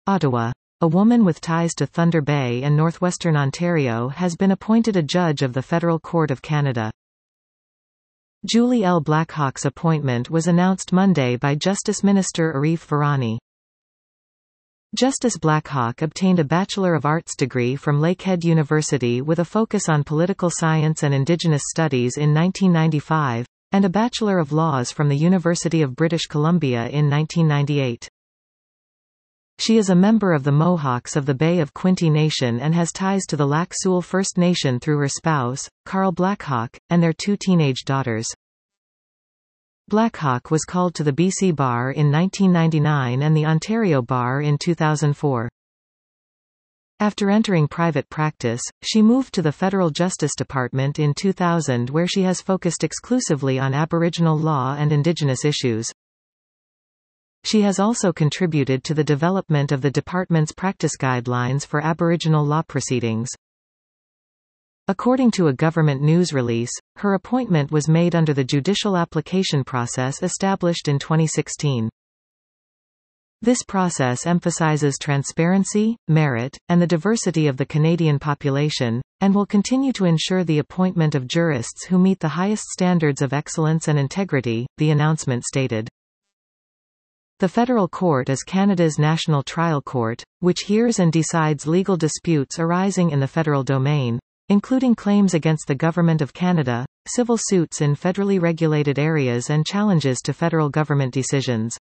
Ottawa. A woman with ties to Thunder Bay and northwestern Ontario has been appointed a judge of the Federal Court of Canada. Julie L. Blackhawk's appointment was announced Monday by Justice Minister Arif Virani. Justice Blackhawk obtained a Bachelor of Arts degree from Lakehead University with a focus on political science and Indigenous studies in 1995, and a Bachelor of Laws from the University of British Columbia in 1998. She is a member of the Mohawks of the Bay of Quinte Nation and has ties to the Lac Seul First Nation through her spouse, Carl Blackhawk, and their 2 teenage daughters. Blackhawk was called to the BC Bar in 1999 and the Ontario Bar in 2004. After entering private practice, she moved to the Federal Justice Department in 2000 where she has focused exclusively on Aboriginal law and Indigenous issues. She has also contributed to the development of the department's practice guidelines for Aboriginal law proceedings. According to a government news release, her appointment was made under the judicial application process established in 2016. This process emphasizes transparency, merit, and the diversity of the Canadian population, and will continue to ensure the appointment of jurists who meet the highest standards of excellence and integrity, the announcement stated. The Federal Court is Canada's national trial court, which hears and decides legal disputes arising in the federal domain, including claims against the Government of Canada, civil suits in federally regulated areas and challenges to federal government decisions.